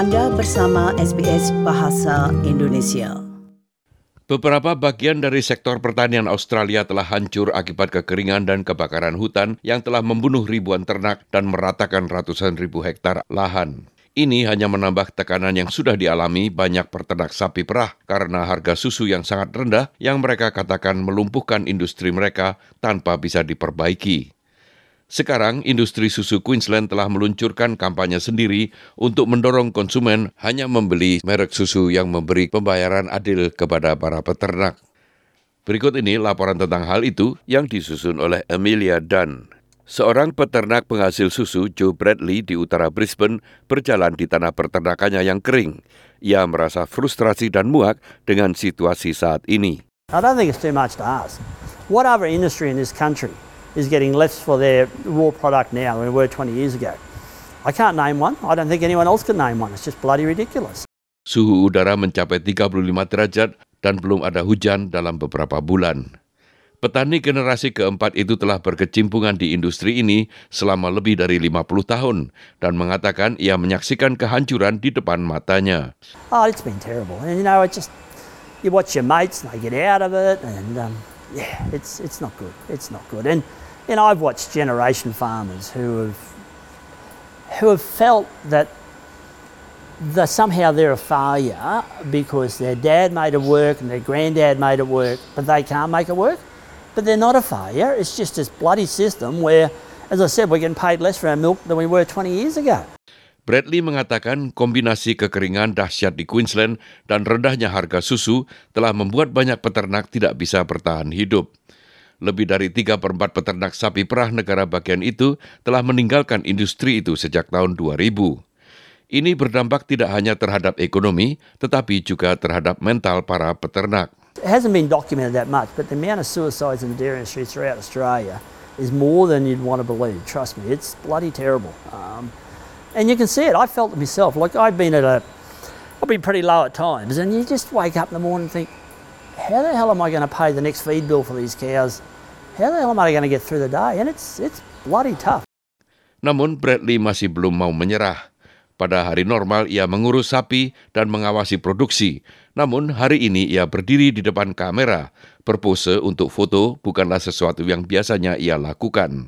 Anda bersama SBS Bahasa Indonesia. Beberapa bagian dari sektor pertanian Australia telah hancur akibat kekeringan dan kebakaran hutan yang telah membunuh ribuan ternak dan meratakan ratusan ribu hektar lahan. Ini hanya menambah tekanan yang sudah dialami banyak peternak sapi perah karena harga susu yang sangat rendah yang mereka katakan melumpuhkan industri mereka tanpa bisa diperbaiki. Sekarang, industri susu Queensland telah meluncurkan kampanye sendiri untuk mendorong konsumen hanya membeli merek susu yang memberi pembayaran adil kepada para peternak. Berikut ini laporan tentang hal itu yang disusun oleh Amelia Dunn. Seorang peternak penghasil susu, Joe Bradley, di utara Brisbane, berjalan di tanah peternakannya yang kering. Ia merasa frustrasi dan muak dengan situasi saat ini. I don't think it's too much to ask. What other industry in this country is getting less for their raw product now than we were 20 years ago? I can't name one. I don't think anyone else can name one. It's just bloody ridiculous. Suhu udara mencapai 35 derajat dan belum ada hujan dalam beberapa bulan. Petani generasi keempat itu telah berkecimpungan di industri ini selama lebih dari 50 tahun dan mengatakan ia menyaksikan kehancuran di depan matanya. Oh, it's been terrible. And you know, you watch your mates and they get out of it and it's not good. It's not good. And you know, I've watched generation farmers who have felt that somehow they're a failure because their dad made it work and their granddad made it work, but they can't make it work. But they're not a failure. It's just this bloody system where, as I said, we're getting paid less for our milk than we were 20 years ago. Bradley mengatakan kombinasi kekeringan dahsyat di Queensland dan rendahnya harga susu telah membuat banyak peternak tidak bisa bertahan hidup. Lebih dari 3/4 peternak sapi perah negara bagian itu telah meninggalkan industri itu sejak tahun 2000. Ini berdampak tidak hanya terhadap ekonomi, tetapi juga terhadap mental para peternak. It hasn't been documented that much, but the amount of suicides in the dairy industry throughout Australia is more than you'd want to believe. Trust me, it's bloody terrible. And you can see it. I felt it myself. Like I've been pretty low at times, and you just wake up in the morning and think, how the hell am I going to pay the next feed bill for these cows? How the hell am I going to get through the day? And it's bloody tough. Namun Bradley masih belum mau menyerah. Pada hari normal ia mengurus sapi dan mengawasi produksi. Namun hari ini ia berdiri di depan kamera. Berpose untuk foto bukanlah sesuatu yang biasanya ia lakukan.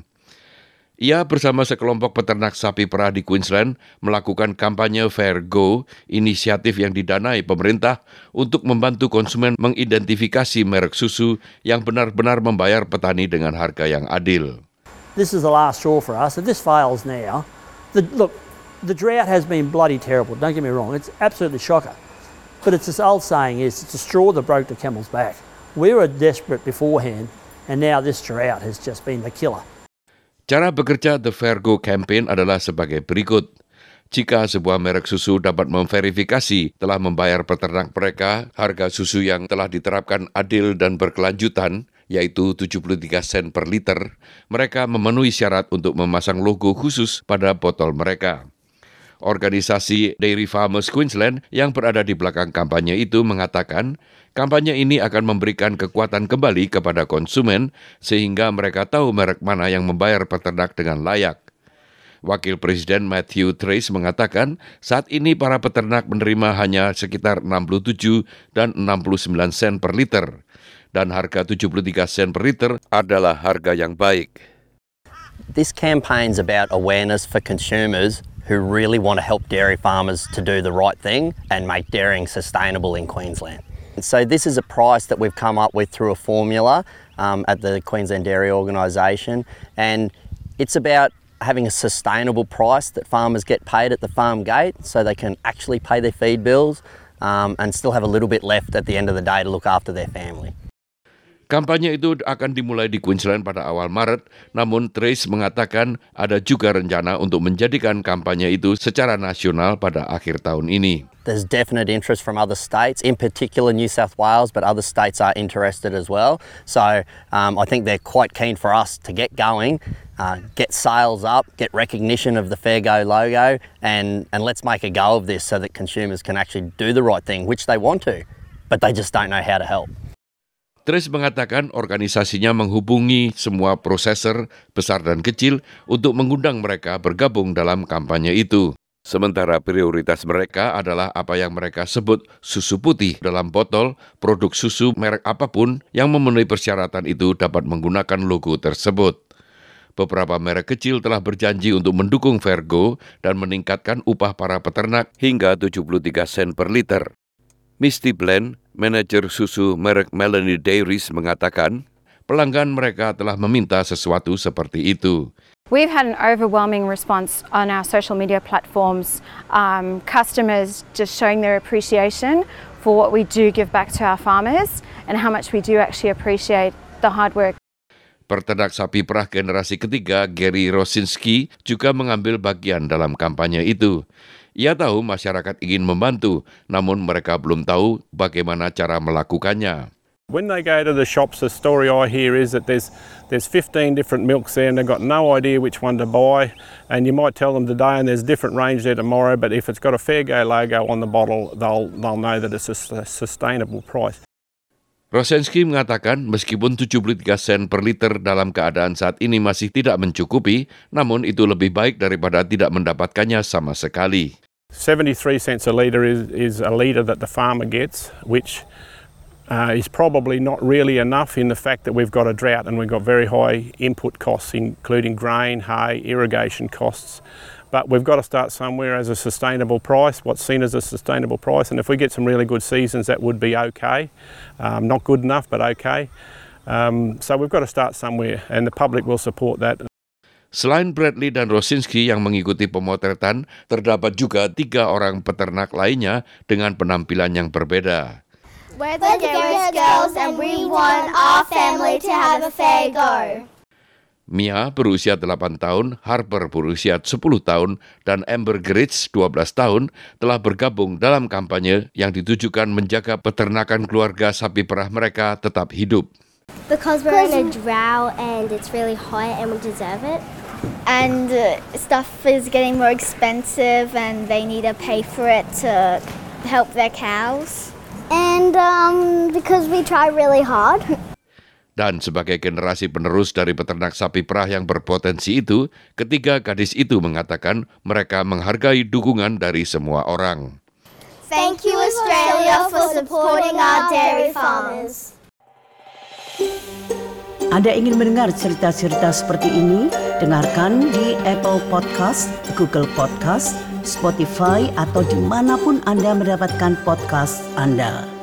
Ia bersama sekelompok peternak sapi perah di Queensland melakukan kampanye Fair Go, inisiatif yang didanai pemerintah untuk membantu konsumen mengidentifikasi merek susu yang benar-benar membayar petani dengan harga yang adil. This is the last straw for us. If this fails now, the drought has been bloody terrible. Don't get me wrong. It's absolutely shocking. But it's this old saying is, it's a straw that broke the camel's back. We were desperate beforehand, and now this drought has just been the killer. Cara bekerja The Fair Go Campaign adalah sebagai berikut. Jika sebuah merek susu dapat memverifikasi telah membayar peternak mereka harga susu yang telah diterapkan adil dan berkelanjutan, yaitu 73 sen per liter, mereka memenuhi syarat untuk memasang logo khusus pada botol mereka. Organisasi Dairy Farmers Queensland yang berada di belakang kampanye itu mengatakan kampanye ini akan memberikan kekuatan kembali kepada konsumen sehingga mereka tahu merek mana yang membayar peternak dengan layak. Wakil Presiden Matthew Trace mengatakan saat ini para peternak menerima hanya sekitar 67 dan 69 sen per liter dan harga 73 sen per liter adalah harga yang baik. This campaign's about awareness for consumers who really want to help dairy farmers to do the right thing and make dairying sustainable in Queensland. So this is a price that we've come up with through a formula at the Queensland Dairy Organisation, and it's about having a sustainable price that farmers get paid at the farm gate so they can actually pay their feed bills and still have a little bit left at the end of the day to look after their family. Kampanye itu akan dimulai di Queensland pada awal Maret, namun Trace mengatakan ada juga rencana untuk menjadikan kampanye itu secara nasional pada akhir tahun ini. There's definite interest from other states, in particular New South Wales, but other states are interested as well. So I think they're quite keen for us to get going, get sales up, get recognition of the Fair Go logo, and let's make a go of this so that consumers can actually do the right thing, which they want to, but they just don't know how to help. Trace mengatakan organisasinya menghubungi semua prosesor besar dan kecil untuk mengundang mereka bergabung dalam kampanye itu. Sementara prioritas mereka adalah apa yang mereka sebut susu putih dalam botol, produk susu merek apapun yang memenuhi persyaratan itu dapat menggunakan logo tersebut. Beberapa merek kecil telah berjanji untuk mendukung Fairgo dan meningkatkan upah para peternak hingga 73 sen per liter. Misty Bland, manajer susu merek Melanie Dairies, mengatakan pelanggan mereka telah meminta sesuatu seperti itu. We've had an overwhelming response on our social media platforms, customers just showing their appreciation for what we do give back to our farmers and how much we do actually appreciate the hard work. Peternak sapi perah generasi ketiga Gary Rosinski juga mengambil bagian dalam kampanye itu. Ia tahu masyarakat ingin membantu, namun mereka belum tahu bagaimana cara melakukannya. When they go to the shops, the story I hear is that there's 15 different milks there and they've got no idea which one to buy. And you might tell them today and there's a different range there tomorrow, but if it's got a Fairgo logo on the bottle, they'll know that it's a sustainable price. Rosinski mengatakan meskipun 73 sen per liter dalam keadaan saat ini masih tidak mencukupi, namun itu lebih baik daripada tidak mendapatkannya sama sekali. 73 cents a litre is a litre that the farmer gets, which is probably not really enough in the fact that we've got a drought and we've got very high input costs, including grain, hay, irrigation costs. But we've got to start somewhere as a sustainable price, what's seen as a sustainable price. And if we get some really good seasons, that would be okay. Not good enough, but okay. So we've got to start somewhere and the public will support that. Selain Bradley dan Rosinski yang mengikuti pemotretan, terdapat juga 3 orang peternak lainnya dengan penampilan yang berbeda. We're the Garris girls and we want our family to have a fair go. Mia berusia 8 tahun, Harper berusia 10 tahun, dan Amber Gritz 12 tahun telah bergabung dalam kampanye yang ditujukan menjaga peternakan keluarga sapi perah mereka tetap hidup. Because we're in a drought and it's really hot and we deserve it. And stuff is getting more expensive and they need to pay for it to help their cows. And because we try really hard. Dan sebagai generasi penerus dari peternak sapi perah yang berpotensi itu, ketiga gadis itu mengatakan mereka menghargai dukungan dari semua orang. Thank you Australia for supporting our dairy farmers. Anda ingin mendengar cerita-cerita seperti ini? Dengarkan di Apple Podcast, Google Podcast, Spotify, atau dimanapun Anda mendapatkan podcast Anda.